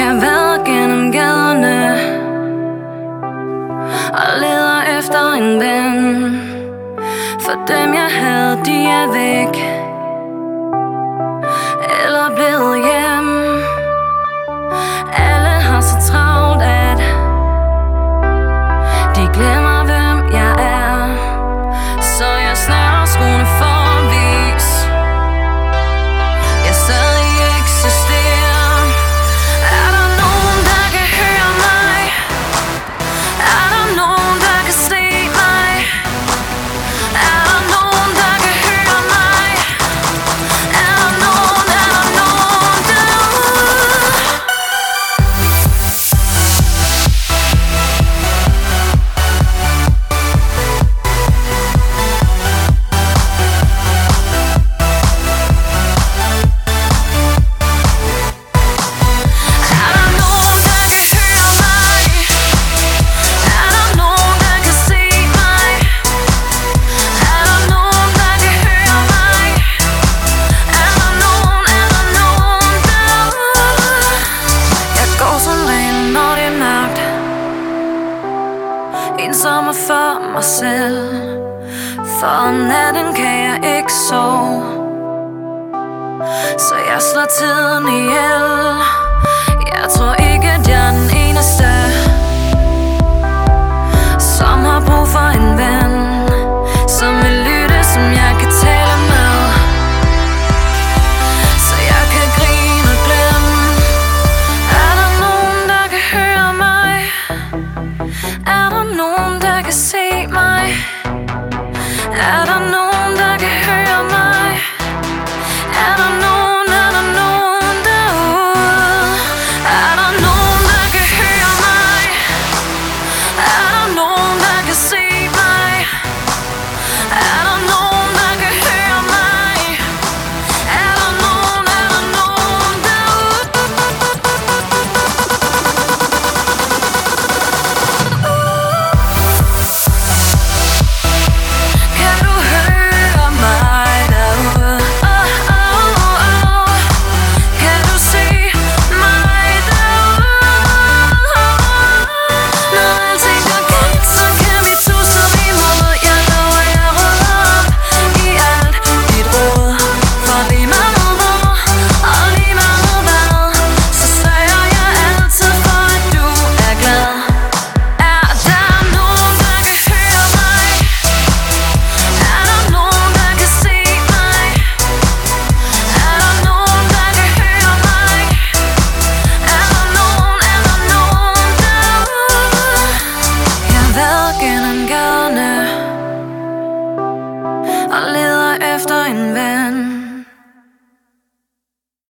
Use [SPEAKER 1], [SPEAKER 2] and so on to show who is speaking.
[SPEAKER 1] jeg været gennem gaderne og leder efter en ven, for dem jeg havde, de er væk eller blevet hjem. Alle har så travlt, at de glemmer, hvem jeg er, så jeg snærer skoene for at vise, jeg stadig eksisterer. Er der nogen, der kan høre mig? Er der nogen, der kan se mig? Er der nogen, der kan høre mig? Er der nogen derude? Ensomme for mig selv, for om natten kan jeg ikke sove, så jeg slår tiden ihjel.